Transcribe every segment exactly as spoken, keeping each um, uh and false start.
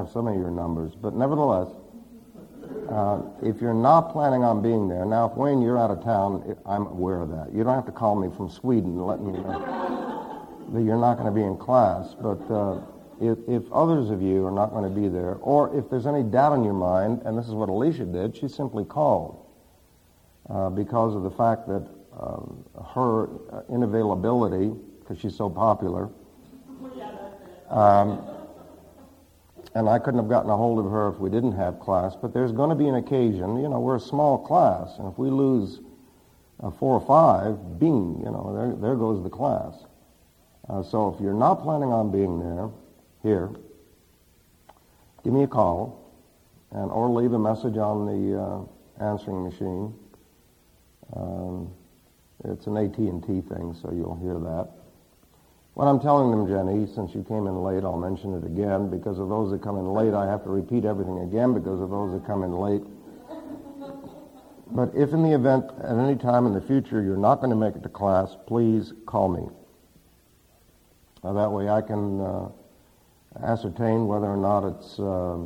have some of your numbers. But nevertheless, uh, if you're not planning on being there, now if Wayne, you're out of town, I'm aware of that. You don't have to call me from Sweden and let me know that you're not going to be in class. But uh, if, if others of you are not going to be there, or if there's any doubt in your mind, and this is what Alicia did, she simply called uh, because of the fact that um, her inavailability, because she's so popular, um, and I couldn't have gotten a hold of her if we didn't have class, but there's going to be an occasion, you know, we're a small class, and if we lose uh, four or five, bing, you know, there, there goes the class. Uh, so if you're not planning on being there, here, give me a call, and or leave a message on the uh, answering machine. Um, it's an A T and T thing, so you'll hear that. What I'm telling them, Jenny, since you came in late, I'll mention it again. Because of those that come in late, I have to repeat everything again because of those that come in late. But if in the event, at any time in the future, you're not going to make it to class, please call me. Now, that way I can uh, ascertain whether or not it's uh,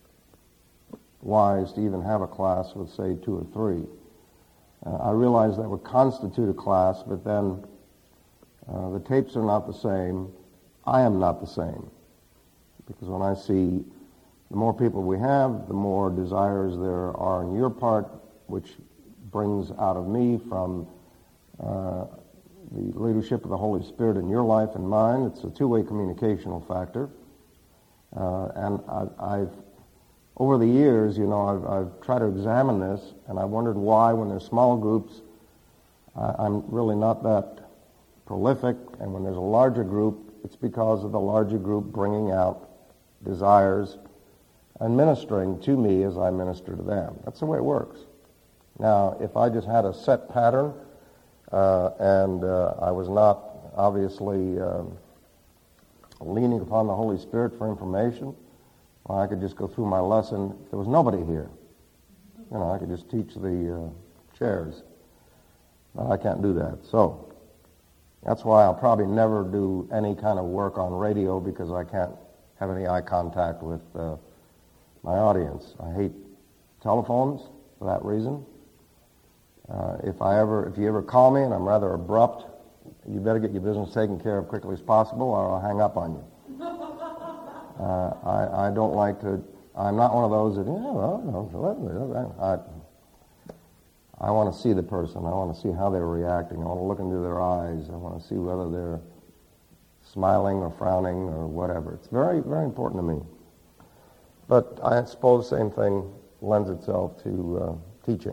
wise to even have a class with, say, two or three. Uh, I realize that would constitute a class, but then Uh, the tapes are not the same. I am not the same. Because when I see the more people we have, the more desires there are on your part, which brings out of me from uh, the leadership of the Holy Spirit in your life and mine. It's a two-way communicational factor. Uh, and I, I've, over the years, you know, I've, I've tried to examine this, and I wondered why, when there's small groups, I, I'm really not that prolific, and when there's a larger group, it's because of the larger group bringing out desires and ministering to me as I minister to them. That's the way it works. Now, if I just had a set pattern uh, and uh, I was not obviously um, leaning upon the Holy Spirit for information, well, I could just go through my lesson. If there was nobody here, you know, I could just teach the uh, chairs. But I can't do that. So that's why I'll probably never do any kind of work on radio, because I can't have any eye contact with uh, my audience. I hate telephones for that reason. Uh, if I ever, if you ever call me and I'm rather abrupt, you better get your business taken care of quickly as possible, or I'll hang up on you. Uh, I, I don't like to. I'm not one of those that, yeah, well, no, I, I want to see the person. I want to see how they're reacting. I want to look into their eyes. I want to see whether they're smiling or frowning or whatever. It's very, very important to me. But I suppose the same thing lends itself to uh, teaching.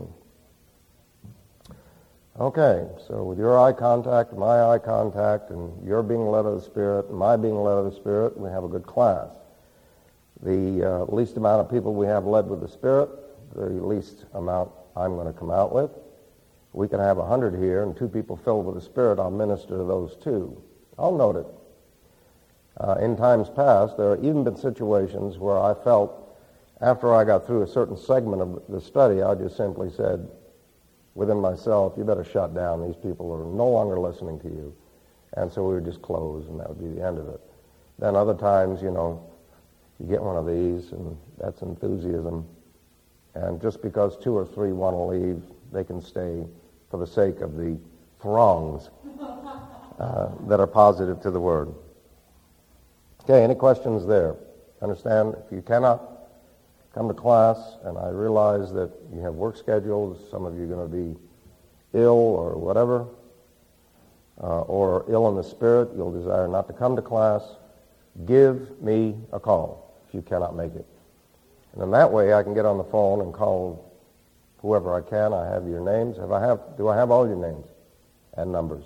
Okay, so with your eye contact, my eye contact, and your being led of the Spirit, and my being led of the Spirit, we have a good class. The uh, least amount of people we have led with the Spirit, the least amount I'm going to come out with. We can have a hundred here and two people filled with the Spirit. I'll minister to those two. I'll note it. Uh, in times past, there have even been situations where I felt, after I got through a certain segment of the study, I just simply said within myself, you better shut down. These people are no longer listening to you. And so we would just close, and that would be the end of it. Then other times, you know, you get one of these, and that's enthusiasm. And just because two or three want to leave, they can stay for the sake of the throngs uh, that are positive to the Word. Okay, any questions there? Understand, if you cannot come to class, and I realize that you have work schedules, some of you are going to be ill or whatever, uh, or ill in the spirit, you'll desire not to come to class, give me a call if you cannot make it. And in that way, I can get on the phone and call whoever I can. I have your names. Have I have? Do I have all your names and numbers?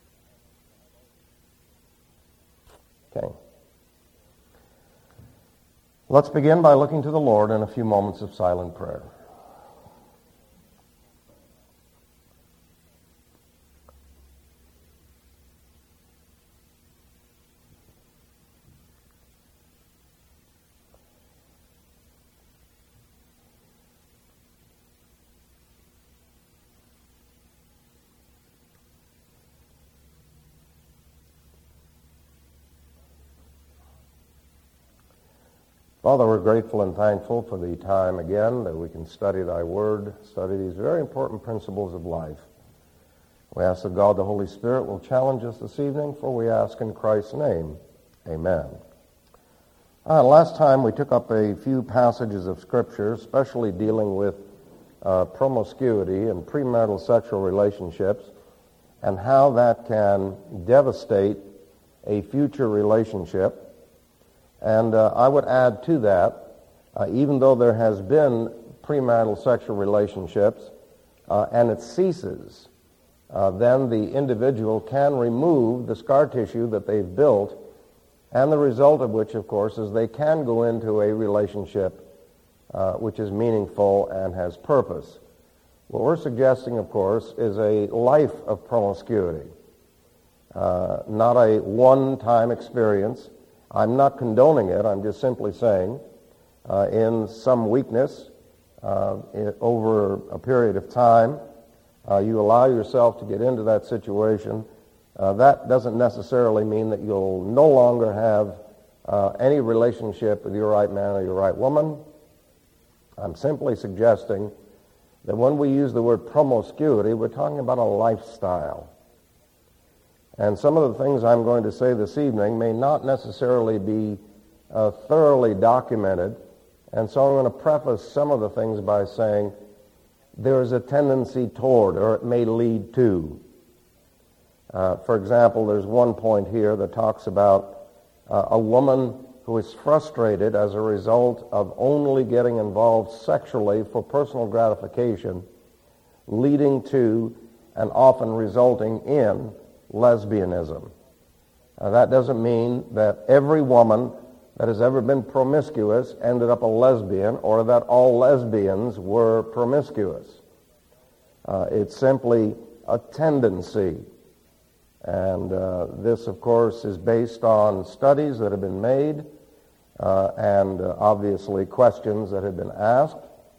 Okay. Let's begin by looking to the Lord in a few moments of silent prayer. Father, we're grateful and thankful for the time again that we can study thy word, study these very important principles of life. We ask that God the Holy Spirit will challenge us this evening, for we ask in Christ's name. Amen. Uh, last time we took up a few passages of Scripture, especially dealing with uh, promiscuity and premarital sexual relationships, and how that can devastate a future relationship. And uh, I would add to that, uh, even though there has been premarital sexual relationships uh, and it ceases, uh, then the individual can remove the scar tissue that they've built, and the result of which, of course, is they can go into a relationship uh, which is meaningful and has purpose. What we're suggesting, of course, is a life of promiscuity, uh, not a one-time experience. I'm not condoning it. I'm just simply saying uh, in some weakness uh, it, over a period of time, uh, you allow yourself to get into that situation. Uh, that doesn't necessarily mean that you'll no longer have uh, any relationship with your right man or your right woman. I'm simply suggesting that when we use the word promiscuity, we're talking about a lifestyle. And some of the things I'm going to say this evening may not necessarily be uh, thoroughly documented, and so I'm going to preface some of the things by saying there is a tendency toward, or it may lead to. Uh, for example, there's one point here that talks about uh, a woman who is frustrated as a result of only getting involved sexually for personal gratification, leading to and often resulting in lesbianism. Uh, that doesn't mean that every woman that has ever been promiscuous ended up a lesbian, or that all lesbians were promiscuous. Uh, it's simply a tendency. And uh, this, of course, is based on studies that have been made uh, and uh, obviously questions that have been asked.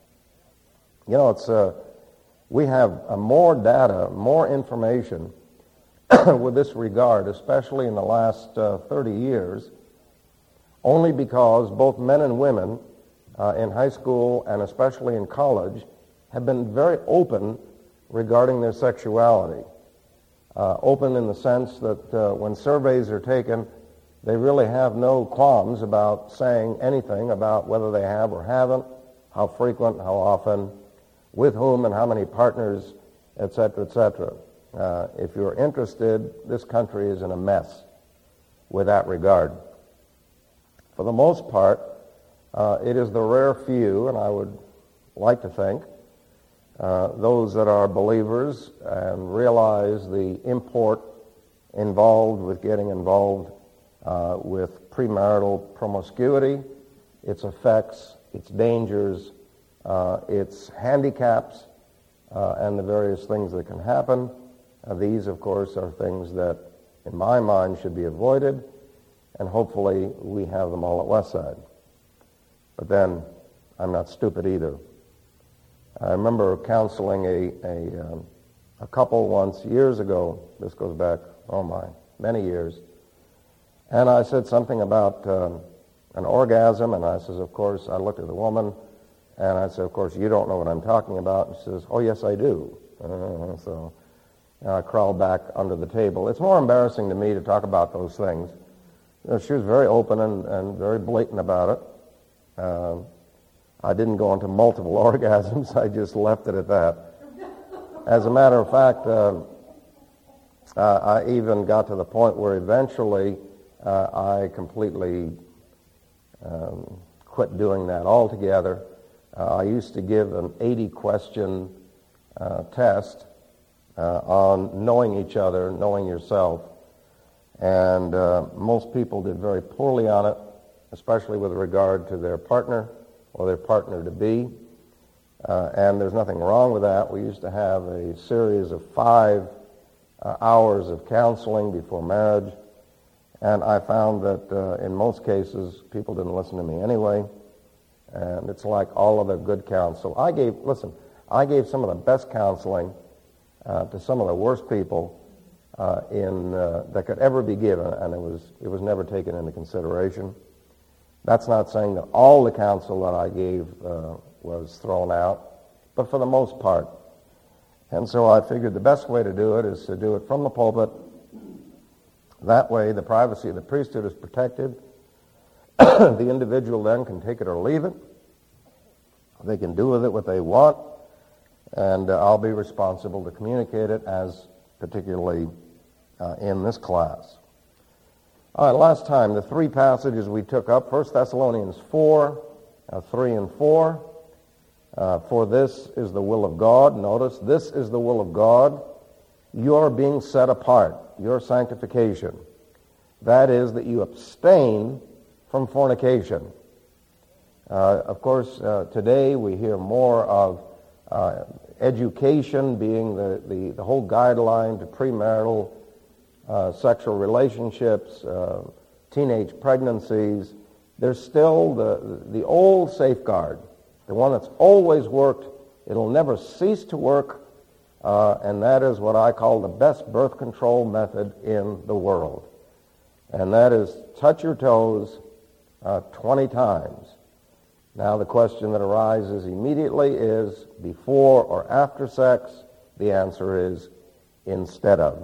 You know, it's uh, we have uh, more data, more information with this regard, especially in the last uh, thirty years, only because both men and women uh, in high school and especially in college have been very open regarding their sexuality. Uh, open in the sense that uh, when surveys are taken, they really have no qualms about saying anything about whether they have or haven't, how frequent, how often, with whom and how many partners, et cetera, et cetera. Uh, if you're interested, this country is in a mess with that regard. For the most part, uh, it is the rare few, and I would like to think, uh, those that are believers and realize the import involved with getting involved uh, with premarital promiscuity, its effects, its dangers, uh, its handicaps, uh, and the various things that can happen. Uh, these, of course, are things that, in my mind, should be avoided, and hopefully we have them all at Westside. But then, I'm not stupid either. I remember counseling a a, um, a couple once years ago. This goes back, oh my, many years. And I said something about um, an orgasm, and I says, of course, I looked at the woman, and I said, of course, you don't know what I'm talking about. And she says, oh, yes, I do. Uh, so... And I crawled back under the table. It's more embarrassing to me to talk about those things. You know, she was very open and, and very blatant about it. Uh, I didn't go into multiple orgasms. I just left it at that. As a matter of fact, uh, uh, I even got to the point where eventually uh, I completely um, quit doing that altogether. Uh, I used to give an eighty-question uh, test Uh, on knowing each other, knowing yourself. And uh, most people did very poorly on it, especially with regard to their partner or their partner-to-be. Uh, and there's nothing wrong with that. We used to have a series of five uh, hours of counseling before marriage. And I found that uh, in most cases, people didn't listen to me anyway. And it's like all other good counsel. I gave, listen, I gave some of the best counseling Uh, to some of the worst people uh, in uh, that could ever be given, and it was it was never taken into consideration. That's not saying that all the counsel that I gave uh, was thrown out, but for the most part. And so I figured the best way to do it is to do it from the pulpit. That way the privacy of the priesthood is protected. The individual then can take it or leave it. They can do with it what they want, and uh, I'll be responsible to communicate it as particularly uh, in this class. All right, last time, the three passages we took up, First Thessalonians four, uh, three and four. Uh, for this is the will of God. Notice, this is the will of God. You're being set apart, your sanctification. That is that you abstain from fornication. Uh, of course, uh, today we hear more of uh, education being the, the, the whole guideline to premarital uh, sexual relationships, uh, teenage pregnancies. There's still the, the old safeguard, the one that's always worked. It'll never cease to work, uh, and that is what I call the best birth control method in the world. And that is touch your toes uh, twenty times. Now the question that arises immediately is before or after sex? The answer is instead of.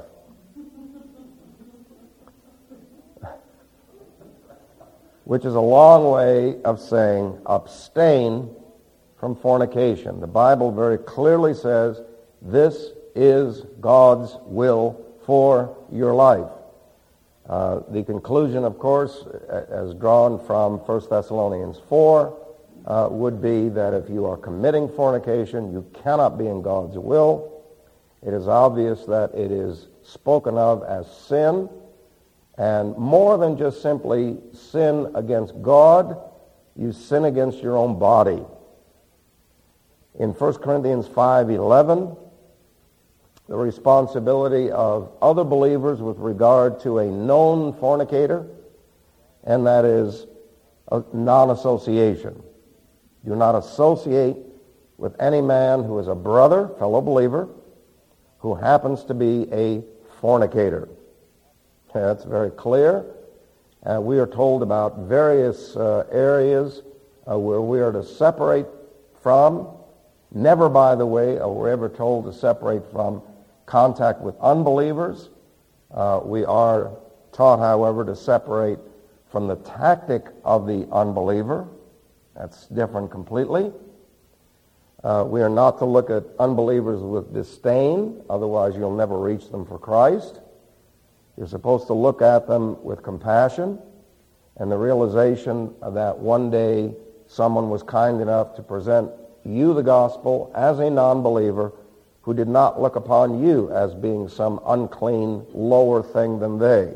Which is a long way of saying abstain from fornication. The Bible very clearly says this is God's will for your life. Uh, the conclusion, of course, as drawn from First Thessalonians four, uh, would be that if you are committing fornication, you cannot be in God's will. It is obvious that it is spoken of as sin, and more than just simply sin against God, you sin against your own body. In First Corinthians five eleven, the responsibility of other believers with regard to a known fornicator, and that is a non-association. Do not associate with any man who is a brother, fellow believer, who happens to be a fornicator. That's very clear. Uh, we are told about various uh, areas uh, where we are to separate from. Never, by the way, are we ever told to separate from contact with unbelievers. Uh, we are taught, however, to separate from the tactic of the unbeliever. That's different completely. Uh, we are not to look at unbelievers with disdain, otherwise you'll never reach them for Christ. You're supposed to look at them with compassion and the realization that one day someone was kind enough to present you the gospel as a non-believer who did not look upon you as being some unclean, lower thing than they.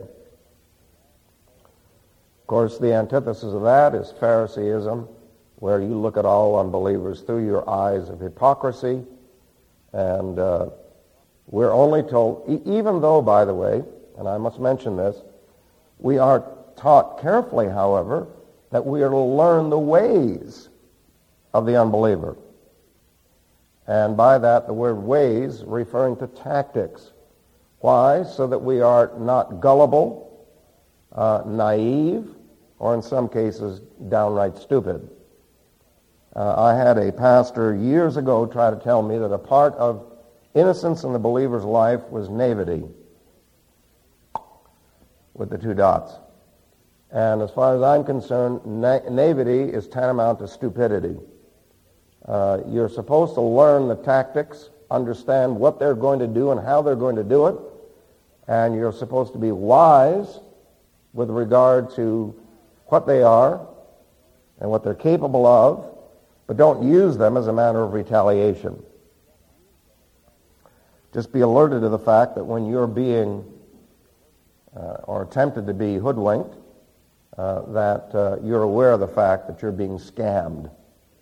Of course, the antithesis of that is Phariseeism, where you look at all unbelievers through your eyes of hypocrisy. And uh, we're only told, e- even though, by the way, and I must mention this, we are taught carefully, however, that we are to learn the ways of the unbeliever. And by that, the word ways referring to tactics. Why? So that we are not gullible, uh, naive, or in some cases, downright stupid. Uh, I had a pastor years ago try to tell me that a part of innocence in the believer's life was naivety, with the two dots. And as far as I'm concerned, na- naivety is tantamount to stupidity. Uh, you're supposed to learn the tactics, understand what they're going to do and how they're going to do it, and you're supposed to be wise with regard to what they are and what they're capable of, but don't use them as a matter of retaliation. Just be alerted to the fact that when you're being uh, or attempted to be hoodwinked, uh, that uh, you're aware of the fact that you're being scammed.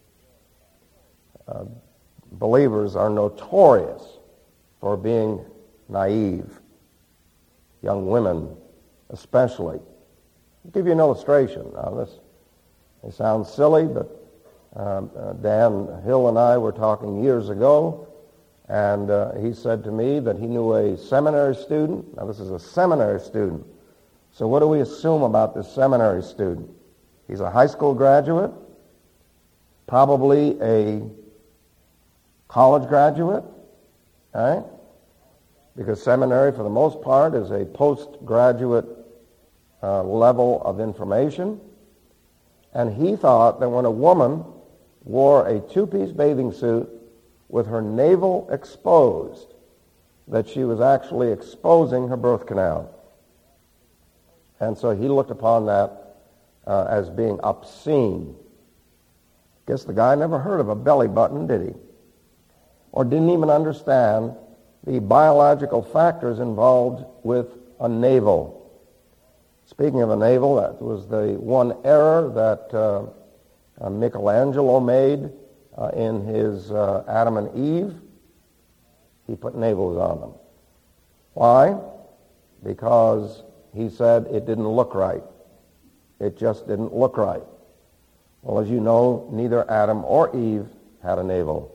Uh, believers are notorious for being naive. Young women especially. I'll give you an illustration. Now this may sound silly, but um, uh, Dan Hill and I were talking years ago, and uh, he said to me that he knew a seminary student. Now this is a seminary student. So what do we assume about this seminary student? He's a high school graduate, probably a college graduate, right? Because seminary, for the most part, is a postgraduate uh, level of information. And he thought that when a woman wore a two-piece bathing suit with her navel exposed, that she was actually exposing her birth canal. And so he looked upon that uh, as being obscene. Guess the guy never heard of a belly button, did he? Or didn't even understand the biological factors involved with a navel. Speaking of a navel, that was the one error that uh, uh, Michelangelo made uh, in his uh, Adam and Eve. He put navels on them. Why? Because he said it didn't look right. It just didn't look right. Well, as you know, neither Adam or Eve had a navel.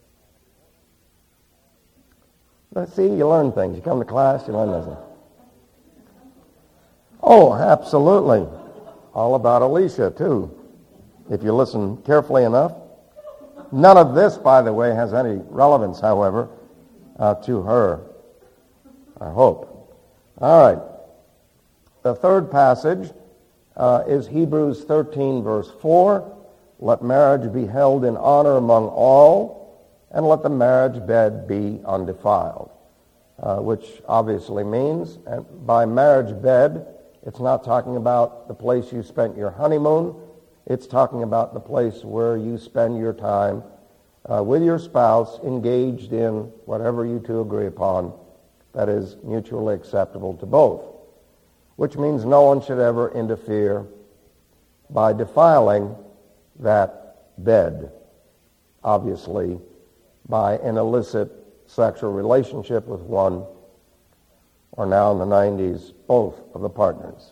But see, you learn things. You come to class, you learn this. Oh, absolutely. All about Alicia, too, if you listen carefully enough. None of this, by the way, has any relevance, however, uh, to her, I hope. All right. The third passage uh, is Hebrews thirteen, verse four. Let marriage be held in honor among all, and let the marriage bed be undefiled, uh, which obviously means, and by marriage bed, it's not talking about the place you spent your honeymoon. It's talking about the place where you spend your time uh, with your spouse, engaged in whatever you two agree upon that is mutually acceptable to both, which means no one should ever interfere by defiling that bed, obviously, by an illicit sexual relationship with one, or now in the nineties, both of the partners.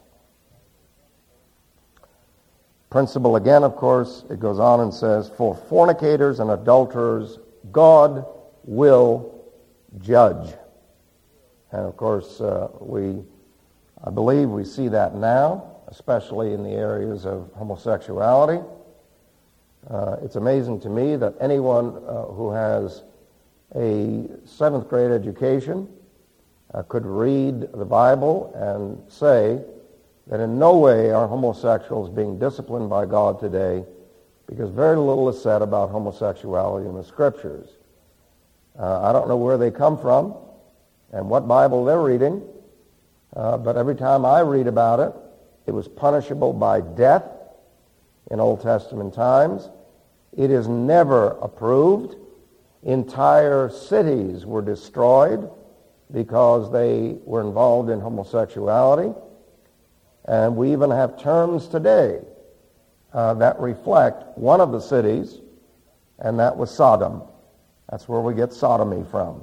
Principle again, of course, it goes on and says, for fornicators and adulterers, God will judge. And of course, uh, we, I believe we see that now, especially in the areas of homosexuality. Uh, it's amazing to me that anyone uh, who has a seventh grade education Uh, could read the Bible and say that in no way are homosexuals being disciplined by God today, because very little is said about homosexuality in the Scriptures. Uh, I don't know where they come from and what Bible they're reading, uh, but every time I read about it, it was punishable by death in Old Testament times. It is never approved. Entire cities were destroyed because they were involved in homosexuality. And we even have terms today uh, that reflect one of the cities, and that was Sodom. That's where we get sodomy from.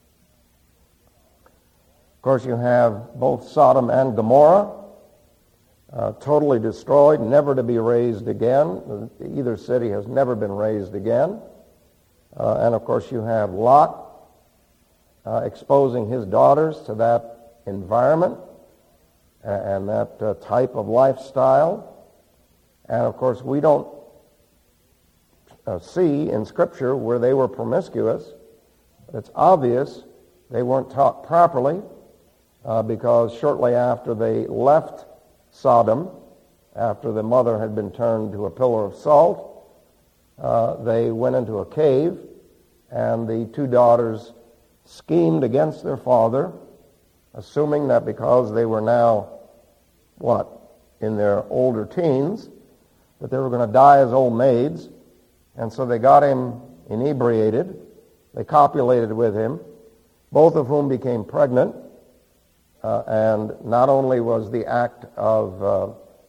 Of course, you have both Sodom and Gomorrah, uh, totally destroyed, never to be raised again. Either city has never been raised again. Uh, and of course, you have Lot, Uh, exposing his daughters to that environment uh, and that uh, type of lifestyle. And of course, we don't uh, see in Scripture where they were promiscuous. But it's obvious they weren't taught properly uh, because shortly after they left Sodom, after the mother had been turned to a pillar of salt, uh, they went into a cave, and the two daughters schemed against their father, assuming that because they were now, what, in their older teens, that they were going to die as old maids. And so they got him inebriated. They copulated with him, both of whom became pregnant. Uh, and not only was the act of uh,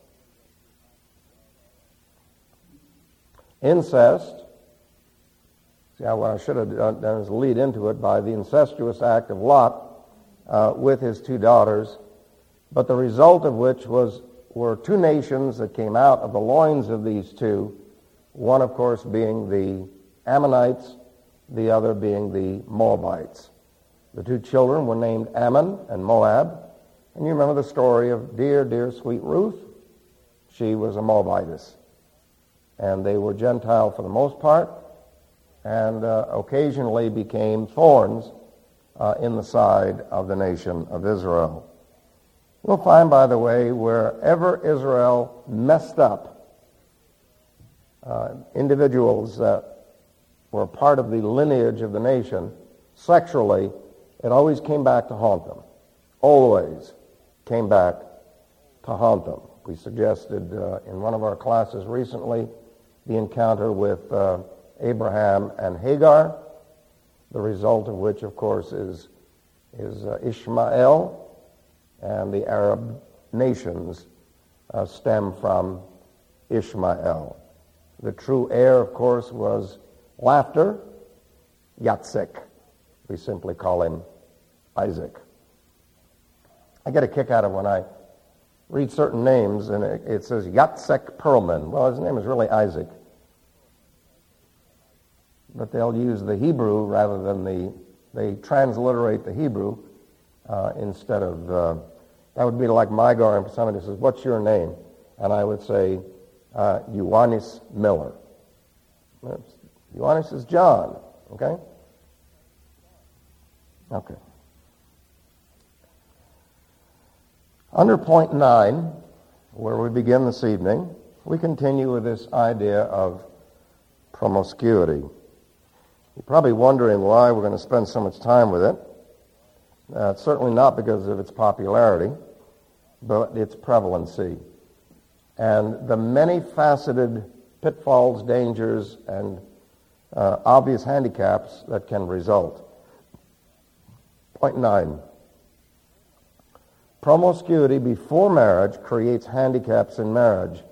incest, yeah, what I should have done is lead into it by the incestuous act of Lot uh, with his two daughters, but the result of which was were two nations that came out of the loins of these two, one, of course, being the Ammonites, the other being the Moabites. The two children were named Ammon and Moab, and you remember the story of dear, dear, sweet Ruth. she was a Moabitess. And they were Gentile for the most part, and uh, occasionally became thorns uh, in the side of the nation of Israel. You'll find, by the way, wherever Israel messed up, uh, individuals that were part of the lineage of the nation, sexually, it always came back to haunt them. Always came back to haunt them. We suggested uh, in one of our classes recently the encounter with uh, Abraham and Hagar, the result of which, of course, is, is uh, Ishmael, and the Arab nations uh, stem from Ishmael. The true heir, of course, was laughter, Yatsik. We simply call him Isaac. I get a kick out of when I read certain names and it, it says Yatsek Perlman. Well, his name is really Isaac. But they'll use the Hebrew rather than the, they transliterate the Hebrew uh, instead of, uh, that would be like my garden for somebody who says, what's your name? And I would say, uh, Ioannis Miller. Ioannis is John, okay? Okay. Under point nine, where we begin this evening, we continue with this idea of promiscuity. You're probably wondering why we're going to spend so much time with it. Uh, it's certainly not because of its popularity, but its prevalency and the many-faceted pitfalls, dangers, and uh, obvious handicaps that can result. Point nine. Promiscuity before marriage creates handicaps in marriage.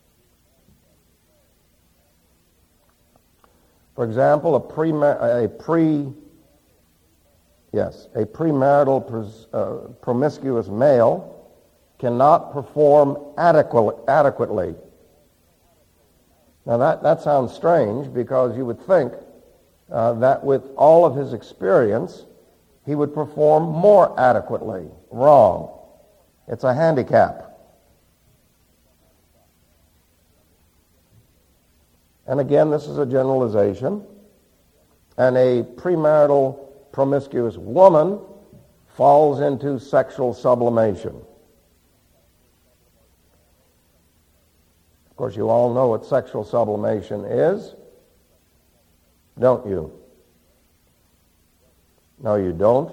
For example, a pre a pre yes a premarital pres, uh, promiscuous male cannot perform adequate, adequately. Now that that sounds strange because you would think uh, that with all of his experience he would perform more adequately. Wrong. It's a handicap. And again, this is a generalization. And a premarital promiscuous woman falls into sexual sublimation. Of course, you all know what sexual sublimation is, don't you? No, you don't.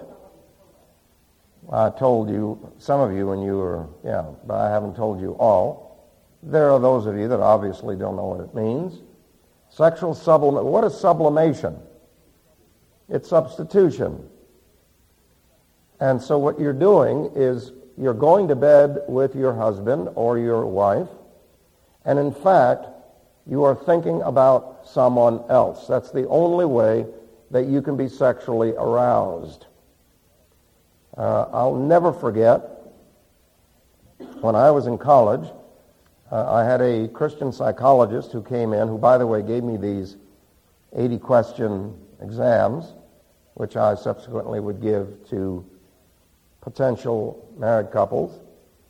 I told you, some of you when you were, yeah, but I haven't told you all. There are those of you that obviously don't know what it means. Sexual sublimation. What is sublimation? It's substitution. And so what you're doing is you're going to bed with your husband or your wife, and in fact, you are thinking about someone else. That's the only way that you can be sexually aroused. Uh, I'll never forget, when I was in college, uh, I had a Christian psychologist who came in, who, by the way, gave me these eighty-question exams, which I subsequently would give to potential married couples.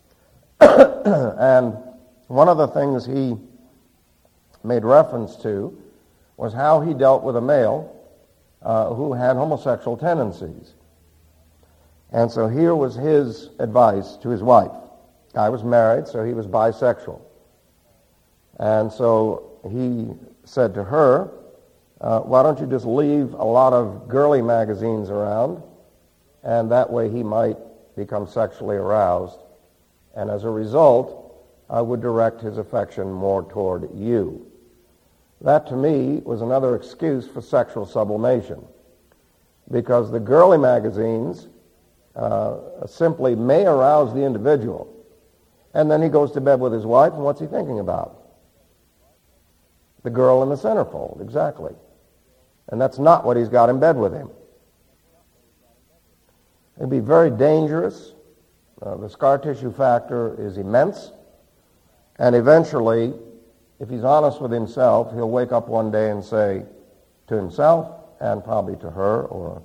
And one of the things he made reference to was how he dealt with a male uh, who had homosexual tendencies. And so here was his advice to his wife. Guy was married, so he was bisexual. And so he said to her, uh, why don't you just leave a lot of girly magazines around, and that way he might become sexually aroused. And as a result, I would direct his affection more toward you. That, to me, was another excuse for sexual sublimation, because the girly magazines Uh, simply may arouse the individual. And then he goes to bed with his wife, and what's he thinking about? The girl in the centerfold, exactly. And that's not what he's got in bed with him. It'd be very dangerous. Uh, the scar tissue factor is immense. And eventually, if he's honest with himself, he'll wake up one day and say to himself, and probably to her, or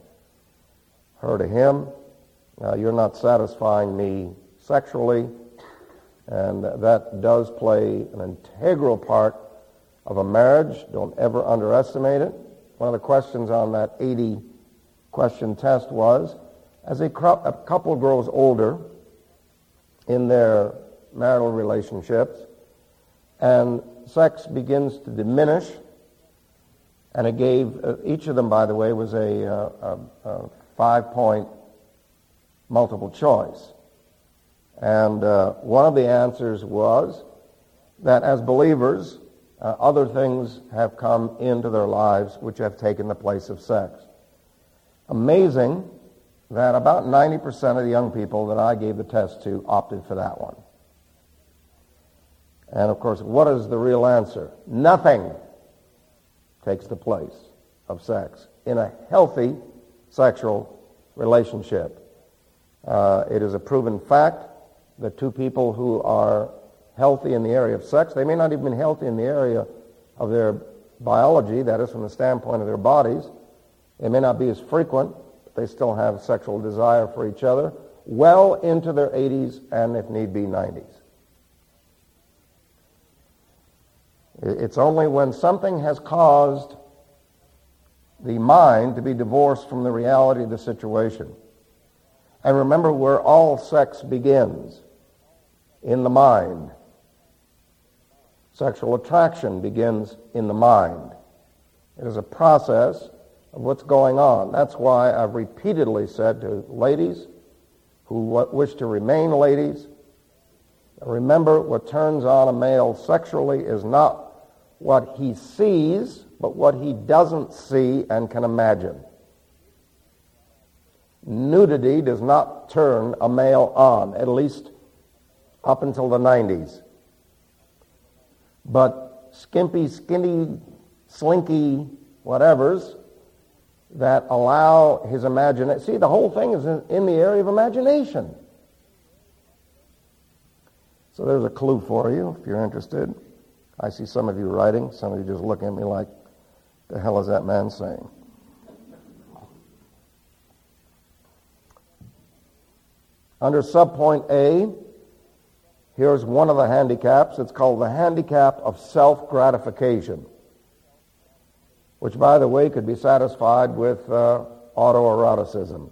her to him, Uh, you're not satisfying me sexually, And that does play an integral part of a marriage. Don't ever underestimate it. One of the questions on that eighty question test was, as a, cro- a couple grows older in their marital relationships and sex begins to diminish, and it gave, uh, each of them, by the way, was a, uh, a, a five-point multiple choice. And uh, one of the answers was that as believers, uh, other things have come into their lives which have taken the place of sex. Amazing that about ninety percent of the young people that I gave the test to opted for that one. And of course, what is the real answer? Nothing takes the place of sex in a healthy sexual relationship. Uh, it is a proven fact that two people who are healthy in the area of sex, they may not even be healthy in the area of their biology, that is from the standpoint of their bodies. They may not be as frequent, but they still have sexual desire for each other well into their eighties and, if need be, nineties. It's only when something has caused the mind to be divorced from the reality of the situation. And remember where all sex begins, in the mind. Sexual attraction begins in the mind. It is a process of what's going on. That's why I've repeatedly said to ladies who wish to remain ladies, remember, what turns on a male sexually is not what he sees, but what he doesn't see and can imagine. Nudity does not turn a male on, at least up until the nineties. But skimpy, skinny, slinky whatevers that allow his imagination. See, the whole thing is in, in the area of imagination. So there's a clue for you if you're interested. I see some of you writing, some of you just looking at me like, the hell is that man saying? Under subpoint A, here's one of the handicaps. It's called the handicap of self-gratification, which, by the way, could be satisfied with uh, autoeroticism,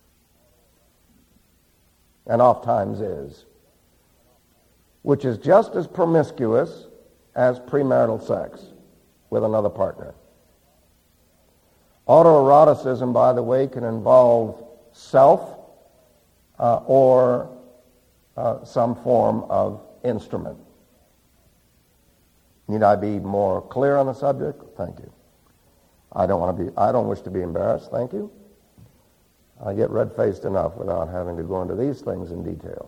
and oftentimes is, which is just as promiscuous as premarital sex with another partner. Autoeroticism, by the way, can involve self uh, or uh, some form of instrument. Need I be more clear on the subject? Thank you. I don't want to be. I don't wish to be embarrassed. Thank you. I get red-faced enough without having to go into these things in detail.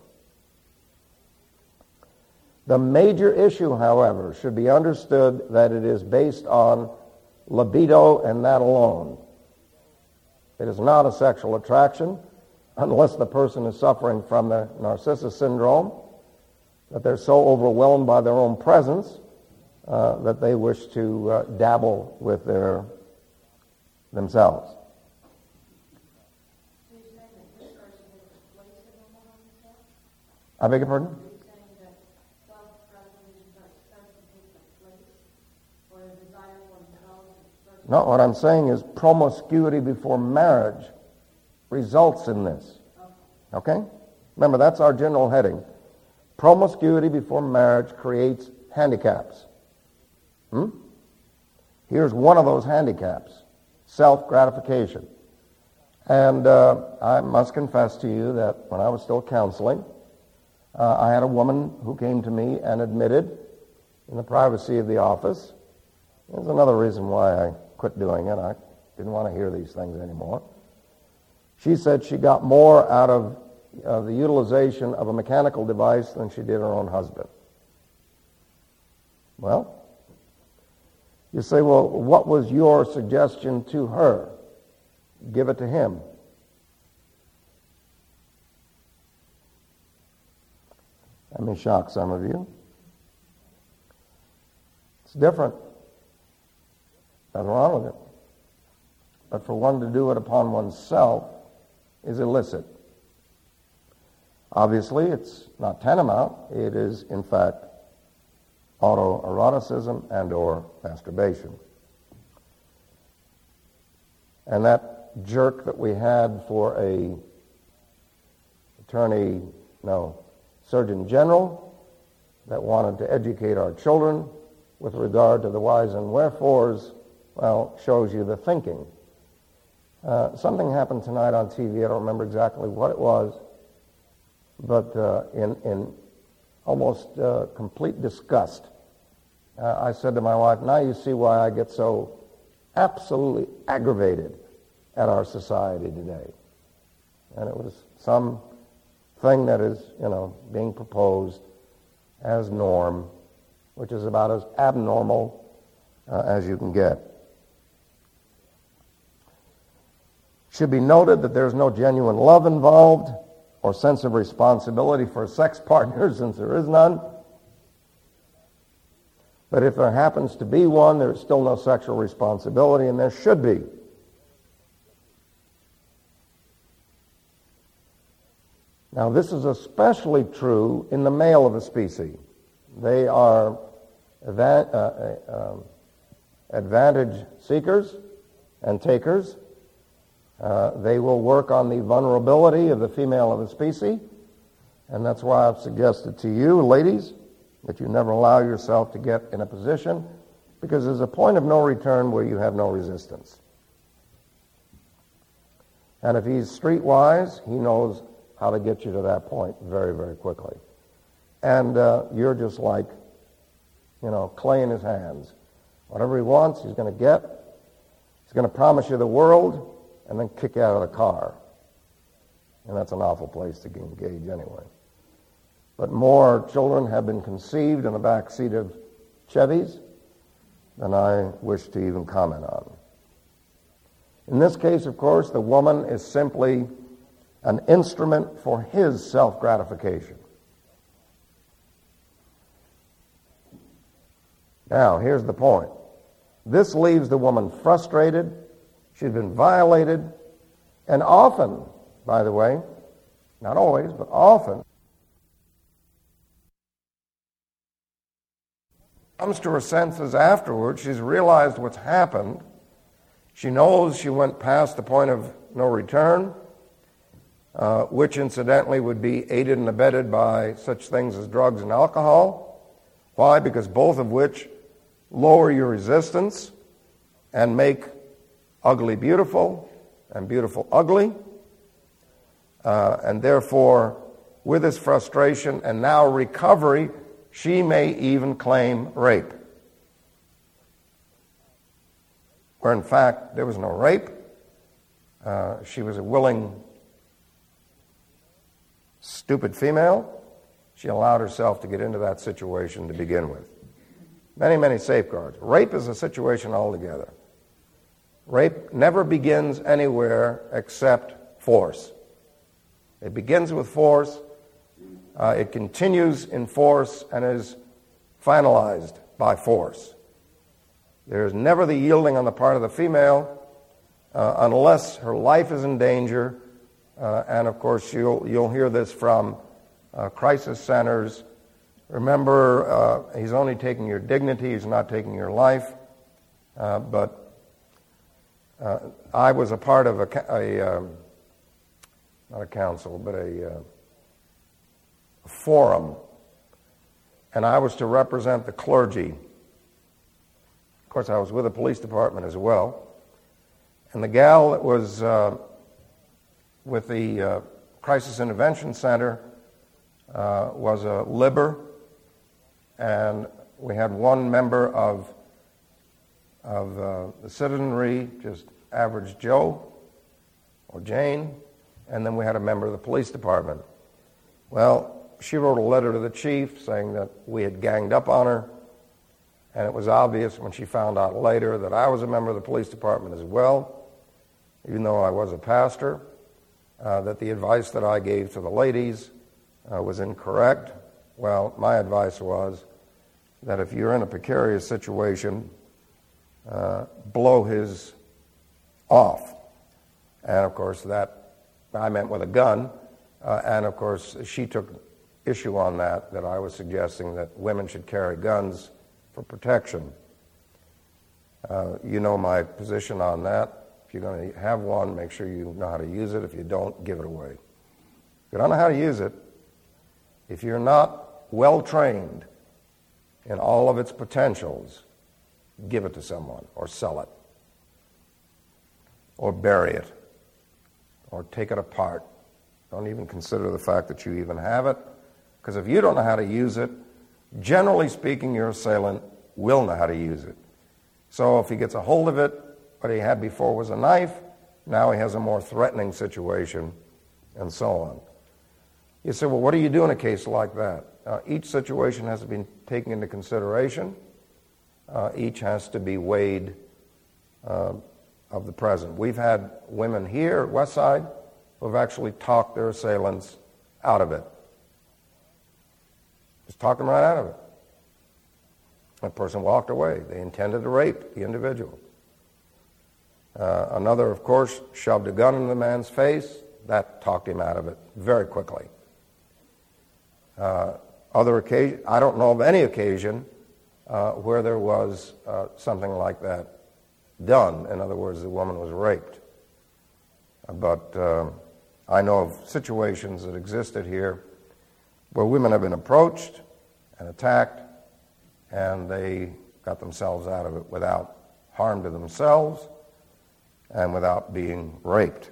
The major issue, however, should be understood that it is based on libido and that alone. It is not a sexual attraction unless the person is suffering from the Narcissus syndrome, that they're so overwhelmed by their own presence uh, that they wish to uh, dabble with their themselves. I beg your pardon? No, what I'm saying is promiscuity before marriage results in this. Okay? Remember, that's our general heading. Promiscuity before marriage creates handicaps. Hmm? Here's one of those handicaps, self-gratification. And uh, I must confess to you that when I was still counseling, uh, I had a woman who came to me and admitted in the privacy of the office. There's another reason why I quit doing it. I didn't want to hear these things anymore. She said she got more out of uh, the utilization of a mechanical device than she did her own husband. Well, you say, well, what was your suggestion to her? Give it to him. That may shock some of you. It's different. Nothing wrong with it. But for one to do it upon oneself is illicit. Obviously, it's not tantamount. It is, in fact, autoeroticism and or masturbation. And that jerk that we had for a attorney, no, Surgeon General that wanted to educate our children with regard to the whys and wherefores, well, shows you the thinking. Uh, something happened tonight on T V. I don't remember exactly what it was, but uh, in, in almost uh, complete disgust, uh, I said to my wife, now you see why I get so absolutely aggravated at our society today. And it was some thing that is, you know, being proposed as norm, which is about as abnormal uh, as you can get. Should be noted that there's no genuine love involved or sense of responsibility for a sex partner, since there is none. But if there happens to be one, there's still no sexual responsibility, and there should be. Now, this is especially true in the male of a species. They are adva- uh, uh, advantage seekers and takers. Uh, they will work on the vulnerability of the female of the species, and that's why I've suggested to you, ladies, that you never allow yourself to get in a position, because there's a point of no return where you have no resistance. And if he's streetwise, he knows how to get you to that point very, very quickly. And uh, you're just like, you know, clay in his hands. Whatever he wants, he's going to get. He's going to promise you the world and then kick you out of the car. And that's an awful place to engage anyway. But more children have been conceived in the back seat of Chevys than I wish to even comment on. In this case, of course, the woman is simply an instrument for his self-gratification. Now, here's the point. This leaves the woman frustrated. She's been violated, and often, by the way, not always, but often, comes to her senses afterwards. She's realized what's happened. She knows she went past the point of no return, uh, which incidentally would be aided and abetted by such things as drugs and alcohol. Why? Because both of which lower your resistance and make ugly beautiful and beautiful ugly. Uh, and therefore, with this frustration and now recovery, she may even claim rape. Where in fact, there was no rape. Uh, she was a willing, stupid female. She allowed herself to get into that situation to begin with. Many, many safeguards. Rape is a situation altogether. Rape never begins anywhere except force. It begins with force, uh, it continues in force, and is finalized by force. There is never the yielding on the part of the female uh, unless her life is in danger, uh, and of course you'll, you'll hear this from uh, crisis centers. Remember, uh, he's only taking your dignity, he's not taking your life, uh, but Uh, I was a part of a, a um, not a council, but a, uh, a forum, and I was to represent the clergy. Of course, I was with the police department as well, and the gal that was uh, with the uh, Crisis Intervention Center uh, was a Liber, and we had one member of of uh, the citizenry, just average Joe or Jane, and then we had a member of the police department. Well, she wrote a letter to the chief saying that we had ganged up on her, and it was obvious when she found out later that I was a member of the police department as well, even though I was a pastor, uh, that the advice that I gave to the ladies uh, was incorrect. Well, my advice was that if you're in a precarious situation, Uh, blow his off. And of course that I meant with a gun, Uh, and of course, she took issue on that, that I was suggesting that women should carry guns for protection. Uh, you know my position on that. If you're going to have one, make sure you know how to use it. If you don't, give it away. If you don't know how to use it, if you're not well trained in all of its potentials, give it to someone or sell it or bury it or take it apart. Don't even consider the fact that you even have it, because if you don't know how to use it, generally speaking, your assailant will know how to use it. So if he gets a hold of it, what he had before was a knife, now he has a more threatening situation, and so on. You say, well, what do you do in a case like that? Uh, each situation has to be taken into consideration. Uh, each has to be weighed uh, of the present. We've had women here at Westside who have actually talked their assailants out of it. Just talked them right out of it. That person walked away. They intended to rape the individual. Uh, another, of course, shoved a gun in the man's face. That talked him out of it very quickly. Uh, other occasion, I don't know of any occasion uh, where there was uh, something like that done. In other words, the woman was raped. Uh, but uh, I know of situations that existed here where women have been approached and attacked, and they got themselves out of it without harm to themselves and without being raped.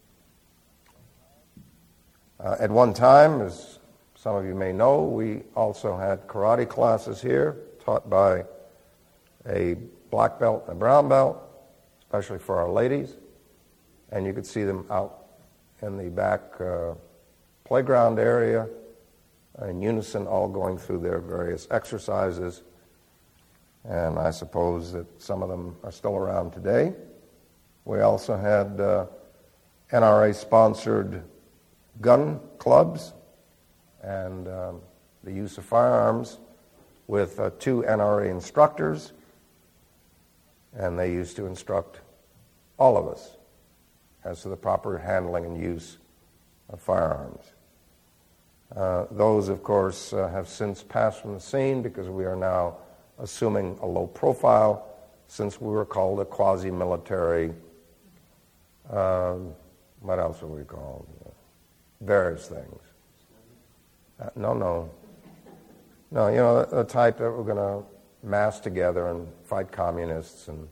Uh, at one time, as some of you may know, we also had karate classes here taught by a black belt and a brown belt, especially for our ladies. And you could see them out in the back uh, playground area in unison, all going through their various exercises. And I suppose that some of them are still around today. We also had uh, N R A-sponsored gun clubs and um, the use of firearms with uh, two N R A instructors, and they used to instruct all of us as to the proper handling and use of firearms. Uh, those, of course, uh, have since passed from the scene because we are now assuming a low profile, since we were called a quasi-military, uh, what else were we called? Uh, various things. Uh, no, no. No, you know, the, the type that we're going to mass together and fight communists and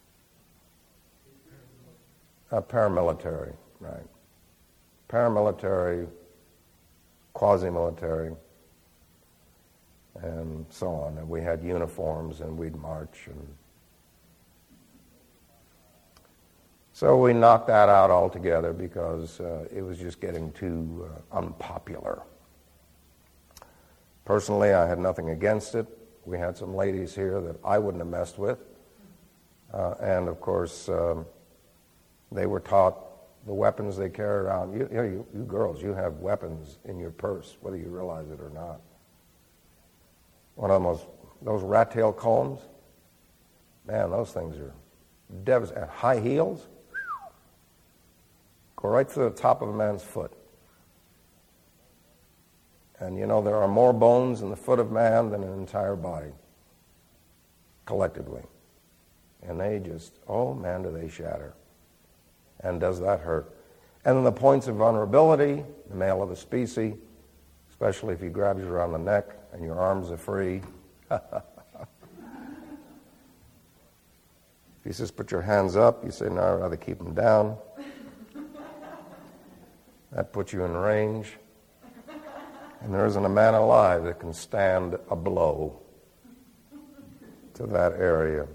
uh, paramilitary, right. Paramilitary, quasi-military, and so on. And we had uniforms and we'd march. And so we knocked that out altogether because uh, it was just getting too uh, unpopular. Personally, I had nothing against it. We had some ladies here that I wouldn't have messed with. Uh, and, of course, um, they were taught the weapons they carry around. You, you, know, you, you girls, you have weapons in your purse, whether you realize it or not. One of the most, those rat tail combs, man, those things are devastating. High heels, go right through the top of a man's foot. And you know, there are more bones in the foot of man than an entire body, collectively. And they just, oh man, do they shatter. And does that hurt? And then the points of vulnerability, the male of the species, especially if he grabs you around the neck and your arms are free. If he says, put your hands up, you say, no, I'd rather keep them down. That puts you in range. And there isn't a man alive that can stand a blow to that area.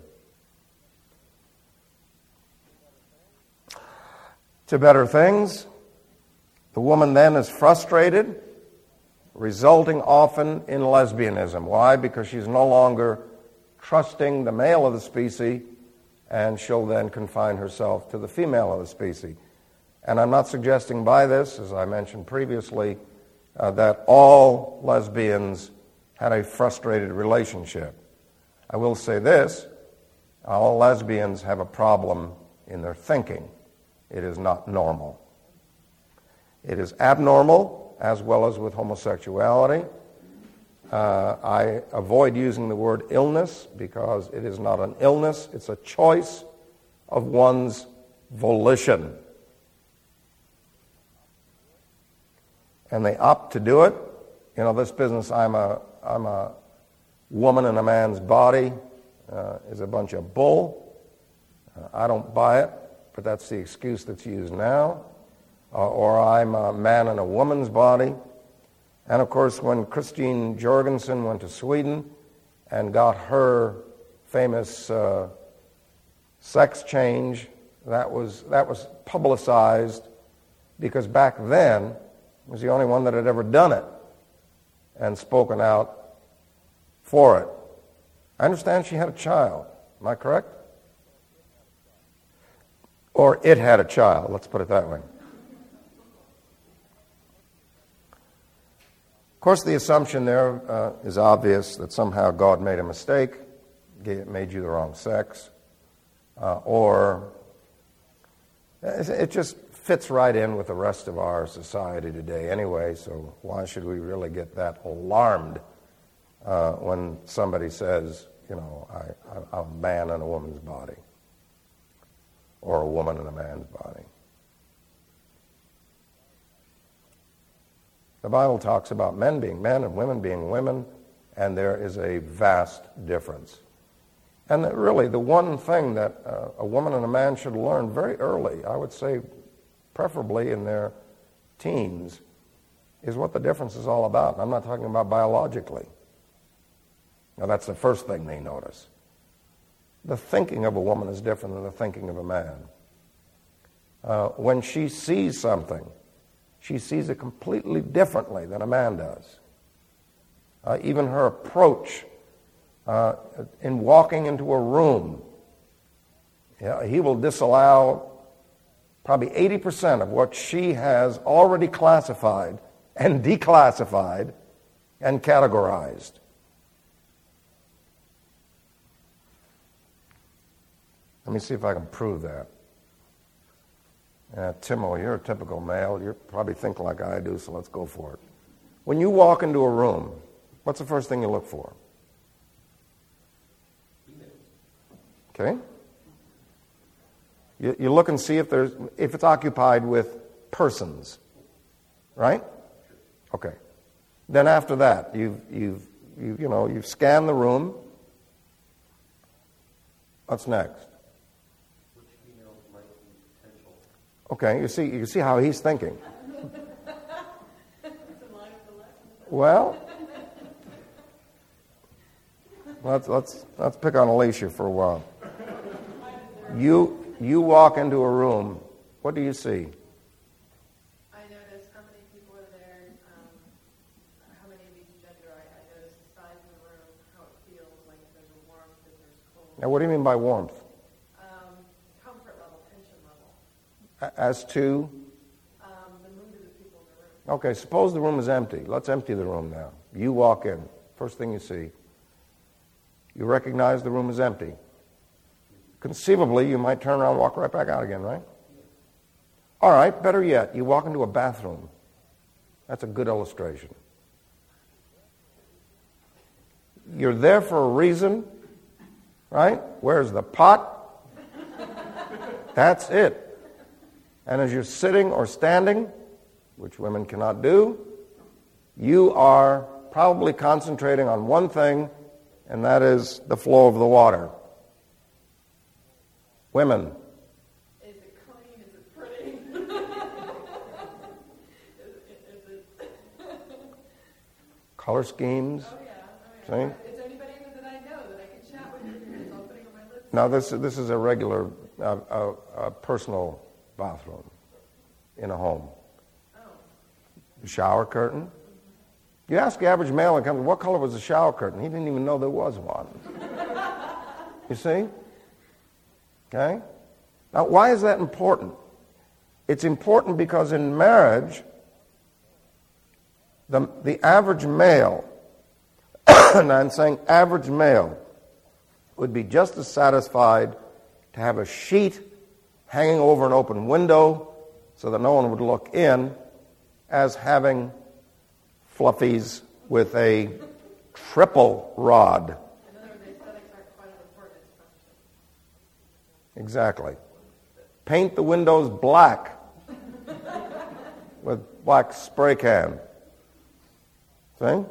To better things, the woman then is frustrated, resulting often in lesbianism. Why? Because she's no longer trusting the male of the species, and she'll then confine herself to the female of the species. And I'm not suggesting by this, as I mentioned previously, uh, that all lesbians had a frustrated relationship. I will say this, all lesbians have a problem in their thinking. It is not normal. It is abnormal, as well as with homosexuality. Uh, I avoid using the word illness because it is not an illness, it's a choice of one's volition. And they opt to do it. You know, this business, I'm a, I'm a woman in a man's body, uh, is a bunch of bull. Uh, I don't buy it, but that's the excuse that's used now. Uh, or I'm a man in a woman's body. And of course, when Christine Jorgensen went to Sweden and got her famous uh, sex change, that was, that was publicized because back then, was the only one that had ever done it and spoken out for it. I understand she had a child. Am I correct? Or it had a child. Let's put it that way. Of course, the assumption there uh, is obvious that somehow God made a mistake, made you the wrong sex, uh, or it just fits right in with the rest of our society today anyway, so why should we really get that alarmed uh, when somebody says, you know, I, I'm a man in a woman's body, or a woman in a man's body? The Bible talks about men being men and women being women, and there is a vast difference. And that really, the one thing that uh, a woman and a man should learn very early, I would say preferably in their teens, is what the difference is all about. And I'm not talking about biologically. Now, that's the first thing they notice. The thinking of a woman is different than the thinking of a man. Uh, when she sees something, she sees it completely differently than a man does. Uh, even her approach uh, in walking into a room, yeah, he will disallow probably eighty percent of what she has already classified and declassified and categorized. Let me see if I can prove that. Uh, Timo, you're a typical male. You probably think like I do, so let's go for it. When you walk into a room, what's the first thing you look for? Okay. You, you look and see if there's if it's occupied with persons, right? Okay. Then after that, you've you've you you know you've scanned the room. What's next? Okay, you see, you see how he's thinking. Well, let's let's let's pick on Alicia for a while. You you walk into a room. What do you see? I notice how many people are there, um, how many of each gender. I, I notice the size of the room, how it feels, like if there's a warmth, if there's cold. Now, what do you mean by warmth? As to? Um, the mood of the people in the room. Okay, suppose the room is empty. Let's empty the room now. You walk in. First thing you see. You recognize the room is empty. Conceivably, you might turn around and walk right back out again, right? All right, better yet, you walk into a bathroom. That's a good illustration. You're there for a reason, right? Where's the pot? That's it. And as you're sitting or standing, which women cannot do, you are probably concentrating on one thing, and that is the flow of the water. Women. Is it clean? Is it pretty? is, is it... Color schemes. Oh, yeah. I mean, See? is there anybody that I know that I can chat with you? It's all putting on my lips. Now, this, this is a regular, uh, uh, uh, personal bathroom in a home. Oh. The shower curtain. You ask the average male that comes, what color was the shower curtain? He didn't even know there was one. You see? Okay? Now, why is that important? It's important because in marriage, the, the average male, and I'm saying average male, would be just as satisfied to have a sheet hanging over an open window so that no one would look in as having fluffies with a triple rod. In other words, the aesthetics aren't quite as important as function. Exactly. Paint the windows black with black spray can. See?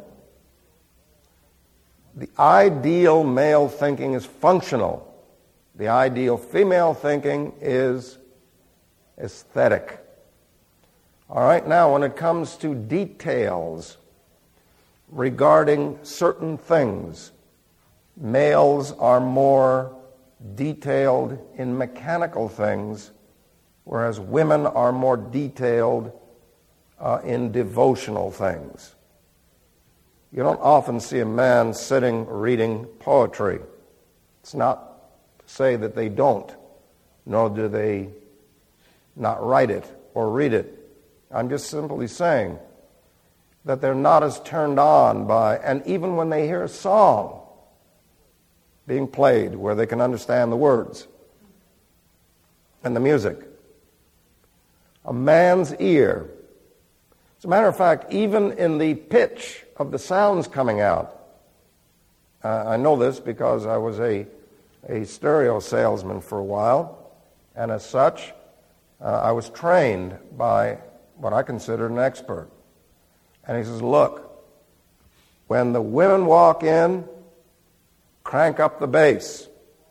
The ideal male thinking is functional. The ideal female thinking is aesthetic. All right, now when it comes to details regarding certain things, males are more detailed in mechanical things, whereas women are more detailed uh, in devotional things. You don't often see a man sitting reading poetry. It's not to say that they don't, nor do they not write it or read it. I'm just simply saying that they're not as turned on by, and even when they hear a song being played where they can understand the words and the music, a man's ear, as a matter of fact, even in the pitch of the sounds coming out, uh, I know this because I was a, a stereo salesman for a while, and as such, uh, I was trained by what I considered an expert. And he says, look, when the women walk in, crank up the bass.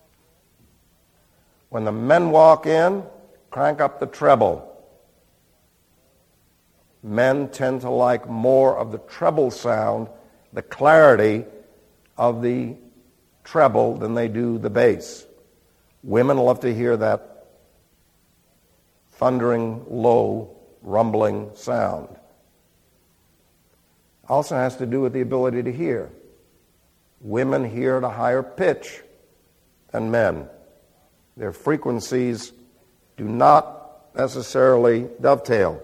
When the men walk in, crank up the treble. Men tend to like more of the treble sound, the clarity of the treble than they do the bass. Women love to hear that thundering, low, rumbling sound. Also has to do with the ability to hear. Women hear at a higher pitch than men. Their frequencies do not necessarily dovetail.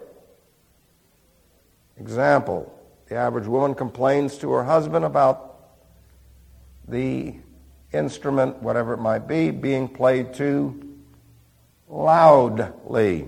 Example, the average woman complains to her husband about the instrument, whatever it might be, being played too loudly.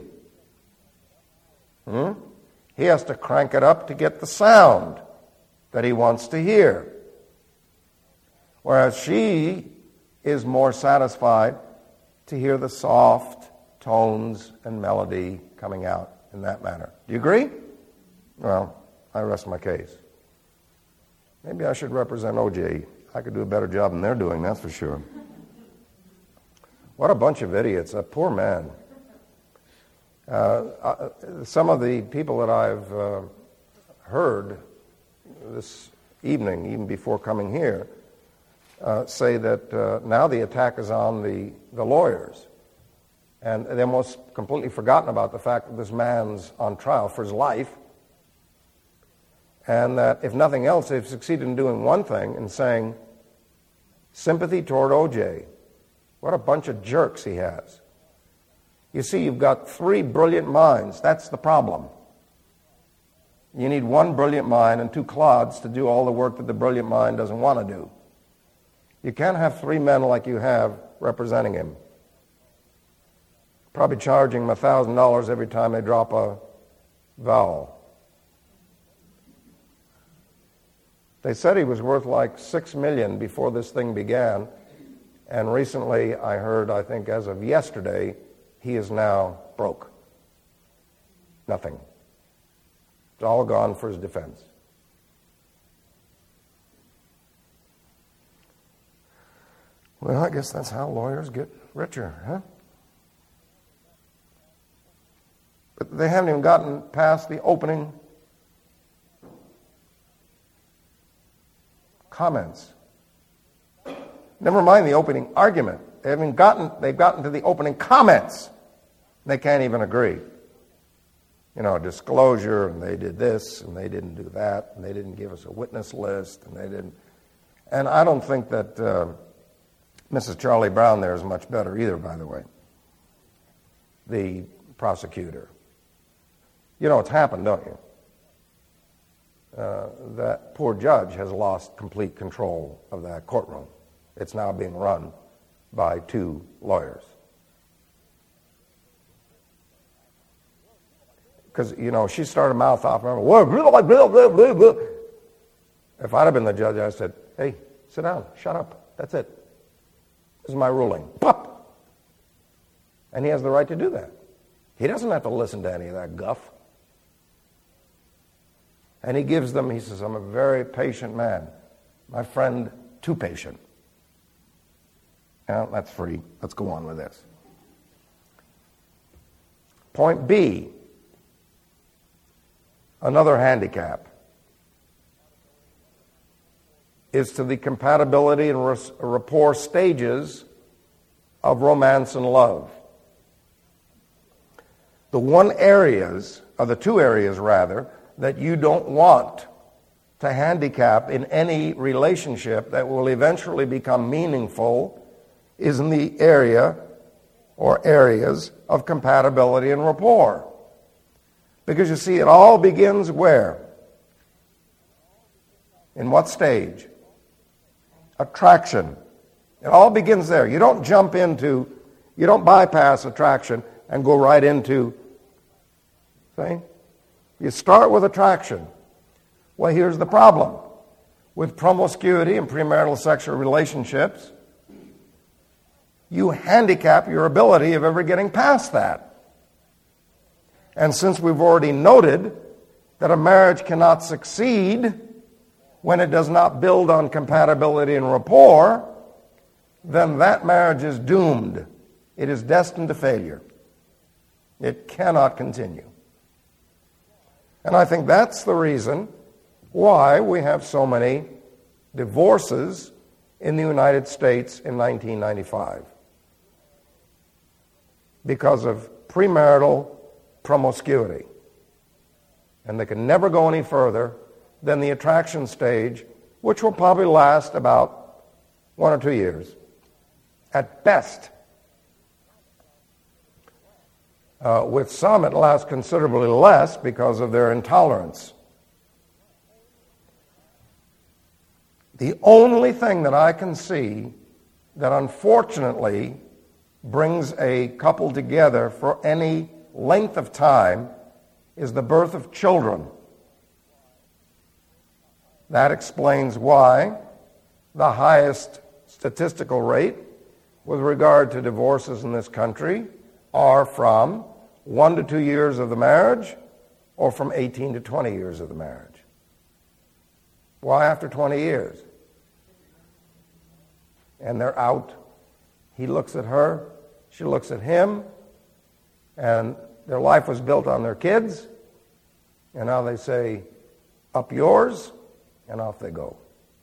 Hmm? He has to crank it up to get the sound that he wants to hear. Whereas she is more satisfied to hear the soft tones and melody coming out in that manner. Do you agree? Well, I rest my case. Maybe I should represent O J. I could do a better job than they're doing, that's for sure. What a bunch of idiots. A poor man. Uh, uh, some of the people that I've uh, heard this evening, even before coming here, uh, say that uh, now the attack is on the, the lawyers. And they're almost completely forgotten about the fact that this man's on trial for his life. And that, if nothing else, they've succeeded in doing one thing, in saying, sympathy toward O J. What a bunch of jerks he has. You see, you've got three brilliant minds. That's the problem. You need one brilliant mind and two clods to do all the work that the brilliant mind doesn't want to do. You can't have three men like you have representing him. Probably charging him one thousand dollars every time they drop a vowel. They said he was worth like six million dollars before this thing began, and recently I heard, I think as of yesterday, he is now broke. Nothing. It's all gone for his defense. Well, I guess that's how lawyers get richer, huh? But they haven't even gotten past the opening comments. Never mind the opening argument. They haven't gotten, they've gotten to the opening comments. They can't even agree. You know, disclosure, and they did this, and they didn't do that, and they didn't give us a witness list, and they didn't. And I don't think that uh, Missus Charlie Brown there is much better either, by the way, the prosecutor. You know, it's happened, don't you? Uh, that poor judge has lost complete control of that courtroom. It's now being run by two lawyers. because, you know, she started to mouth off. Remember, "Whoa, blah, blah, blah, blah, blah." If I'd have been the judge, I said, "Hey, sit down, shut up, that's it. This is my ruling." Pop! And he has the right to do that. He doesn't have to listen to any of that guff. And he gives them, he says, "I'm a very patient man. My friend, too patient." Well, that's free. Let's go on with this. Point B, another handicap, is to the compatibility and rapport stages of romance and love. The one areas, or the two areas rather, that you don't want to handicap in any relationship that will eventually become meaningful is in the area or areas of compatibility and rapport. Because you see, it all begins where? In what stage? Attraction. It all begins there. You don't jump into, you don't bypass attraction and go right into, see? You start with attraction. Well, here's the problem. With promiscuity and premarital sexual relationships, you handicap your ability of ever getting past that. And since we've already noted that a marriage cannot succeed when it does not build on compatibility and rapport, then that marriage is doomed. It is destined to failure. It cannot continue. And I think that's the reason why we have so many divorces in the United States in nineteen ninety-five. Because of premarital promiscuity. And they can never go any further than the attraction stage, which will probably last about one or two years, at best. Uh, with some, it lasts considerably less because of their intolerance. The only thing that I can see that unfortunately brings a couple together for any length of time is the birth of children. That explains why the highest statistical rate with regard to divorces in this country are from one to two years of the marriage or from eighteen to twenty years of the marriage. Why after twenty years? And they're out. He looks at her, she looks at him, and their life was built on their kids, and now they say, "Up yours," and off they go.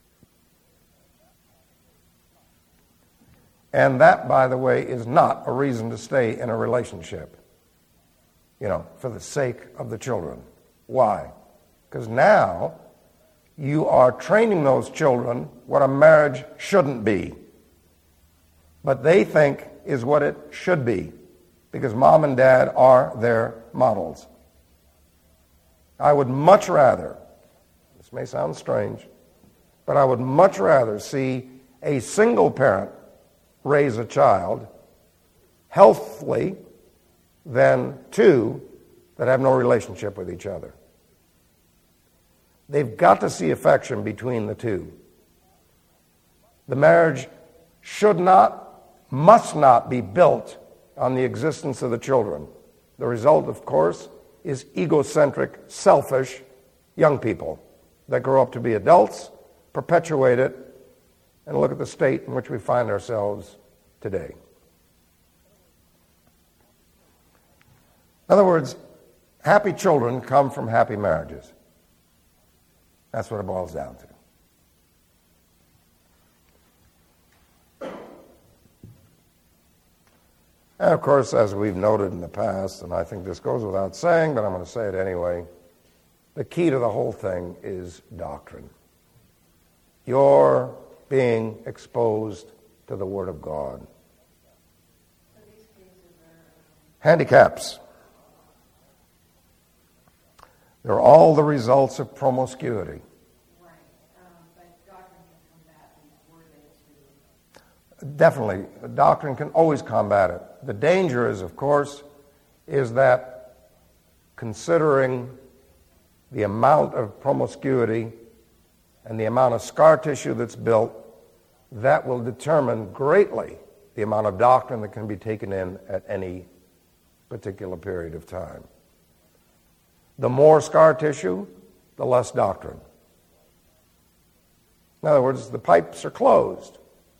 And that, by the way, is not a reason to stay in a relationship, you know, for the sake of the children. Why? Because now you are training those children what a marriage shouldn't be, but they think is what it should be, because mom and dad are their models. I would much rather, this may sound strange, but I would much rather see a single parent raise a child healthily than two that have no relationship with each other. They've got to see affection between the two. The marriage should not, must not be built on the existence of the children. The result, of course, is egocentric, selfish young people that grow up to be adults, perpetuate it, and look at the state in which we find ourselves today. In other words, happy children come from happy marriages. That's what it boils down to. And of course, as we've noted in the past, and I think this goes without saying, but I'm going to say it anyway, the key to the whole thing is doctrine. You're being exposed to the Word of God. Handicaps. They're all the results of promiscuity. Right. Um, but doctrine can combat these, were they to... Definitely. Doctrine can always combat it. The danger is, of course, is that considering the amount of promiscuity and the amount of scar tissue that's built, that will determine greatly the amount of doctrine that can be taken in at any particular period of time. The more scar tissue, the less doctrine. In other words, the pipes are closed.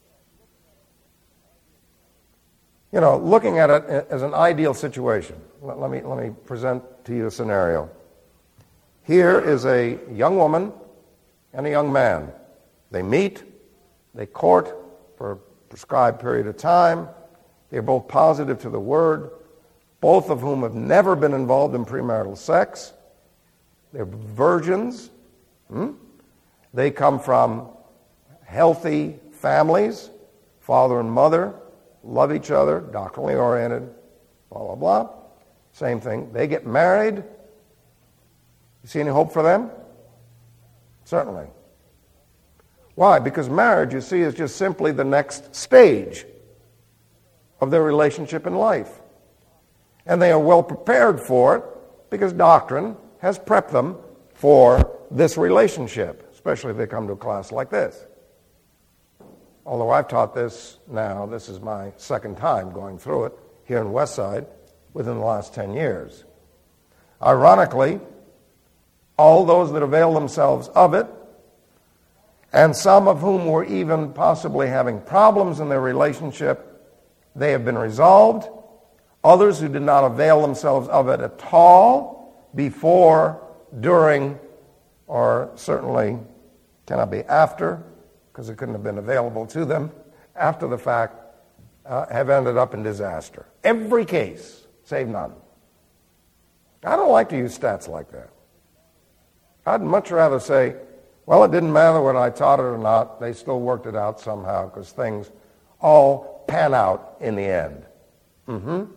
You know, looking at it as an ideal situation, let, let me, let me present to you a scenario. Here is a young woman and a young man. They meet, they court for a prescribed period of time. They're both positive to the word, both of whom have never been involved in premarital sex. They're virgins. Hmm? They come from healthy families, father and mother, love each other, doctrinally oriented, blah, blah, blah. Same thing. They get married. You see any hope for them? Certainly. Why? Because marriage, you see, is just simply the next stage of their relationship in life. And they are well prepared for it because doctrine has prepped them for this relationship, especially if they come to a class like this. Although I've taught this now, this is my second time going through it here in Westside within the last ten years. Ironically, all those that avail themselves of it, and some of whom were even possibly having problems in their relationship, they have been resolved. Others who did not avail themselves of it at all before, during, or certainly cannot be after, because it couldn't have been available to them after the fact, uh, have ended up in disaster. Every case, save none. I don't like to use stats like that. I'd much rather say, well, it didn't matter whether I taught it or not. They still worked it out somehow because things all pan out in the end. Mm-hmm. You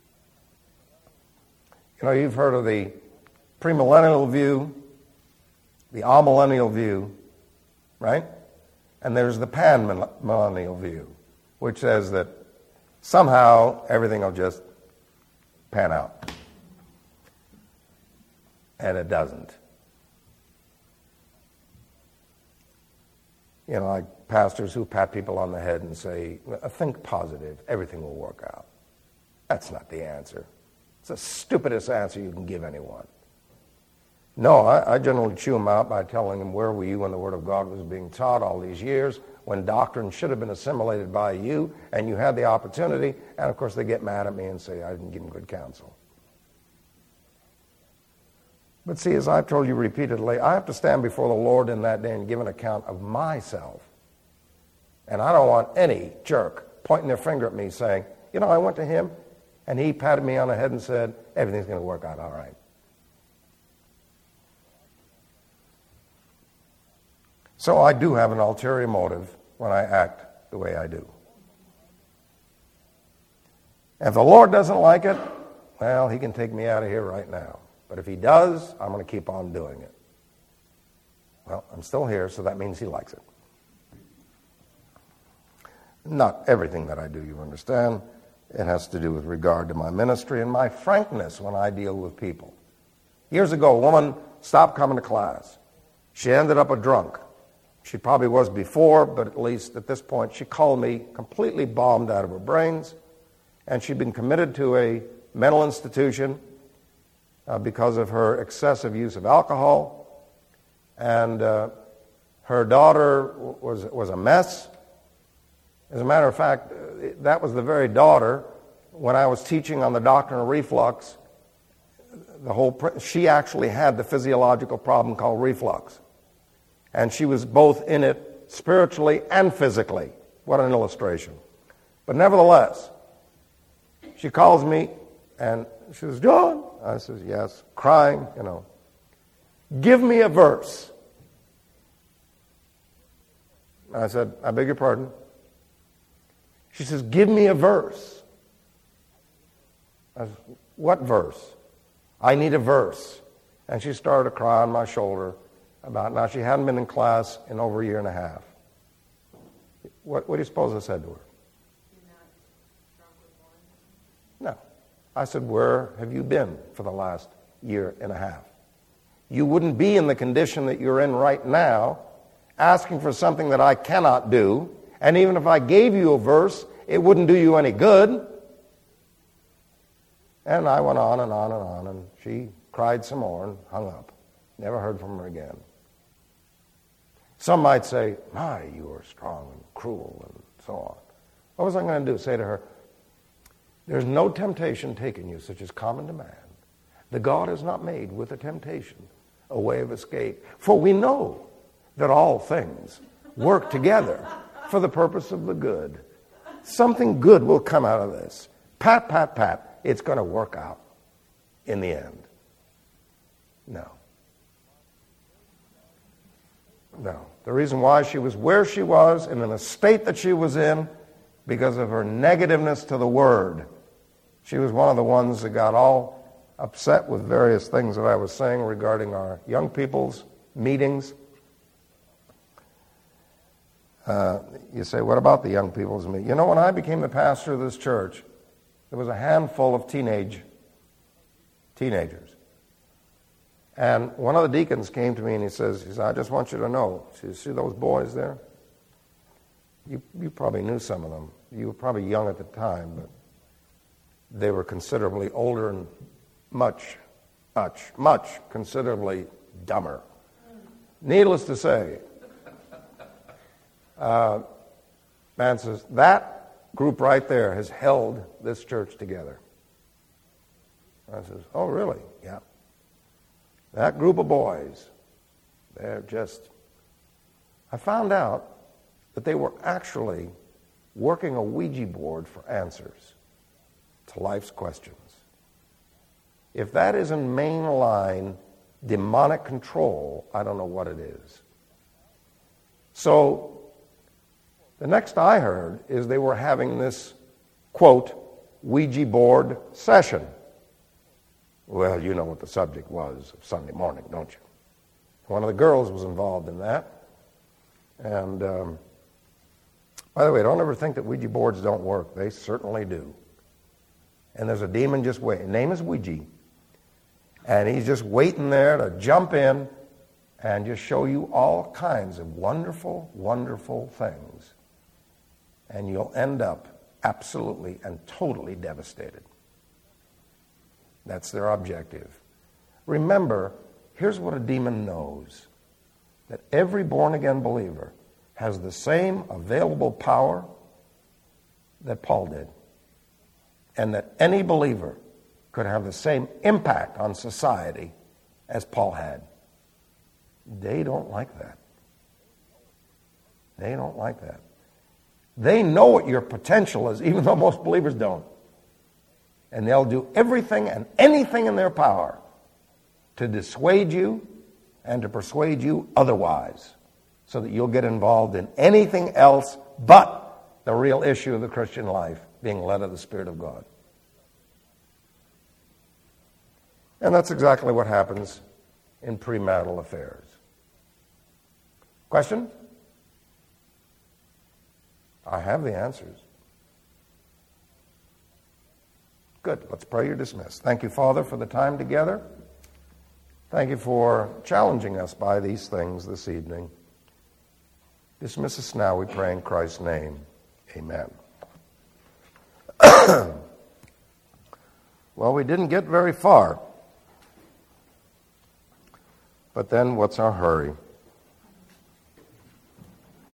know, you've heard of the premillennial view, the amillennial view, right? And there's the pan-millennial view, which says that somehow everything will just pan out. And it doesn't. You know, like pastors who pat people on the head and say, think positive, everything will work out. That's not the answer. It's the stupidest answer you can give anyone. No, I, I generally chew them out by telling them, where were you when the Word of God was being taught all these years, when doctrine should have been assimilated by you, and you had the opportunity, and of course they get mad at me and say I didn't give them good counsel. But see, as I've told you repeatedly, I have to stand before the Lord in that day and give an account of myself. And I don't want any jerk pointing their finger at me saying, you know, I went to him and he patted me on the head and said, everything's going to work out all right. So I do have an ulterior motive when I act the way I do. If the Lord doesn't like it, well, he can take me out of here right now. But if he does, I'm going to keep on doing it. Well, I'm still here, so that means he likes it. Not everything that I do, you understand. It has to do with regard to my ministry and my frankness when I deal with people. Years ago, a woman stopped coming to class. She ended up a drunk. She probably was before, but at least at this point, she called me completely bombed out of her brains, and she'd been committed to a mental institution Uh, because of her excessive use of alcohol, and uh, her daughter was was a mess. As a matter of fact, that was the very daughter, when I was teaching on the doctrine of reflux, the whole she actually had the physiological problem called reflux, and she was both in it spiritually and physically. What an illustration! But nevertheless, she calls me and she says, John, I says, yes, crying, you know. Give me a verse. I said, I beg your pardon? She says, give me a verse. I said, what verse? I need a verse. And she started to cry on my shoulder about, now she hadn't been in class in over a year and a half. What, what do you suppose I said to her? No. I said, where have you been for the last year and a half. You wouldn't be in the condition that you're in right now, asking for something that I cannot do, and even if I gave you a verse, it wouldn't do you any good. And I went on and on and on, and she cried some more and hung up. Never heard from her again. Some might say, my, you are strong and cruel and so on. What was I going to do? Say to her, there's no temptation taken you such as common to man. The God has not made with a temptation a way of escape. For we know that all things work together for the purpose of the good. Something good will come out of this. Pat, pat, pat. It's going to work out in the end. No. No. The reason why she was where she was and in the state that she was in, because of her negativeness to the Word. She was one of the ones that got all upset with various things that I was saying regarding our young people's meetings. Uh, you say, what about the young people's meeting? You know, when I became the pastor of this church, there was a handful of teenage teenagers. And one of the deacons came to me and he says, he says I just want you to know, see, see those boys there? You, you probably knew some of them. You were probably young at the time, but they were considerably older and much, much, much considerably dumber. Needless to say, uh, man says, that group right there has held this church together. I says, oh, really? Yeah. That group of boys, they're just... I found out that they were actually working a Ouija board for answers to life's questions. If that isn't mainline demonic control, I don't know what it is. So the next I heard is they were having this, quote, Ouija board session. Well, you know what the subject was of Sunday morning, don't you? One of the girls was involved in that. And um, by the way, don't ever think that Ouija boards don't work. They certainly do. And there's a demon just waiting. His name is Ouija. And he's just waiting there to jump in and just show you all kinds of wonderful, wonderful things. And you'll end up absolutely and totally devastated. That's their objective. Remember, here's what a demon knows. That every born-again believer has the same available power that Paul did. And that any believer could have the same impact on society as Paul had. They don't like that. They don't like that. They know what your potential is, even though most believers don't. And they'll do everything and anything in their power to dissuade you and to persuade you otherwise, so that you'll get involved in anything else but the real issue of the Christian life, being led of the Spirit of God. And that's exactly what happens in premarital affairs. Question? I have the answers. Good. Let's pray. You're dismissed. Thank you, Father, for the time together. Thank you for challenging us by these things this evening. Dismiss us now, we pray in Christ's name. Amen. Well, we didn't get very far. But then what's our hurry?